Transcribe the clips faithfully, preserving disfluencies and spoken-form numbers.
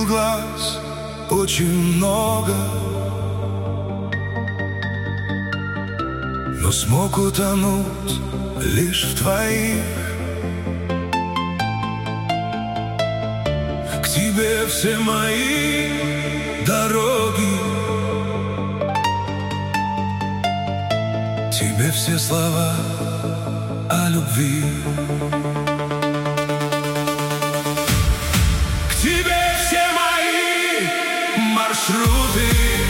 видел глаз очень много, но смог утонуть лишь в твоих. К тебе все мои дороги, тебе все слова о любви. К тебе все мои маршруты,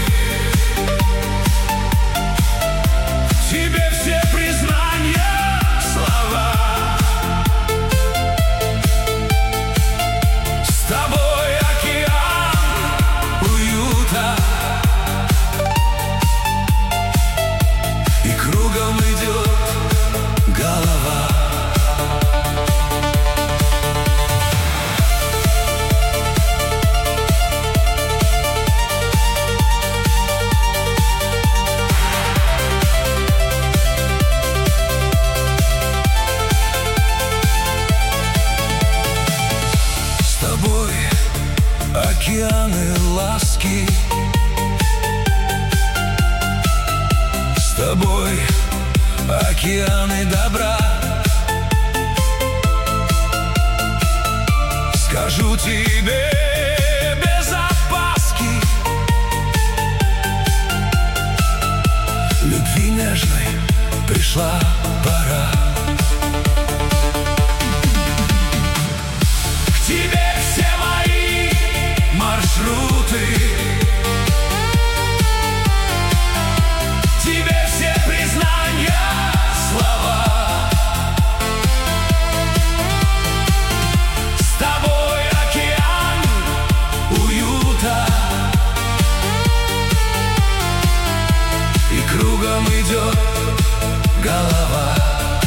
тебе все признания, слова. С тобой океан уюта, и кругом идет голова. Океаны ласки, с тобой океаны добра. Скажу тебе без опаски, любви нежной пришла пора. К тебе все мои маршруты, тебе все признания, слова. С тобой океан уюта, и кругом идет голова.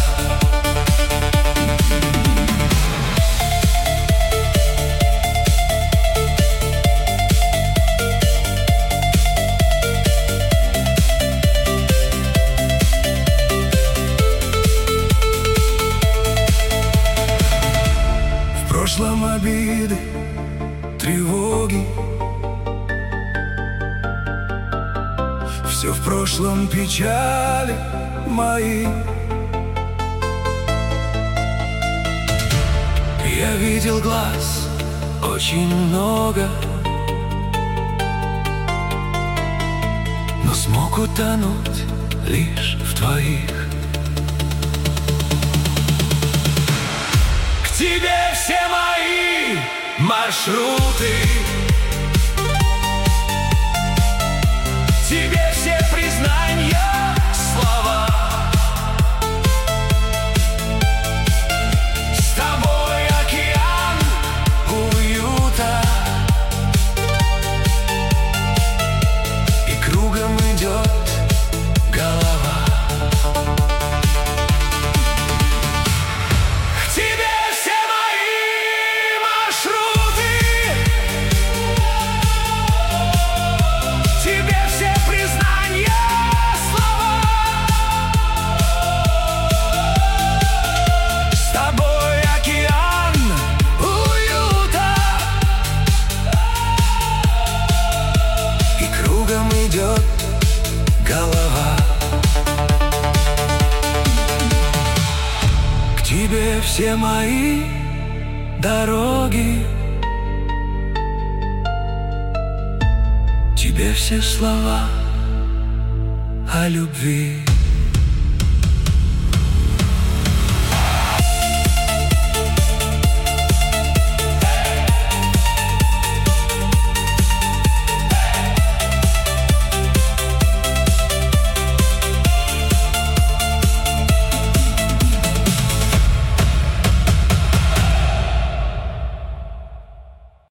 В прошлом обиды, тревоги, все в прошлом печали мои. Я видел глаз очень много, но смог утонуть лишь в твоих. К тебе все мои маршруты, тебе все признания, слова. С тобой океан уюта, и кругом идет голова. К тебе все мои маршруты, тебе все признания, слова. С тобой океан уюта, и кругом идет голова. К тебе все мои дороги, тебе все слова о любви.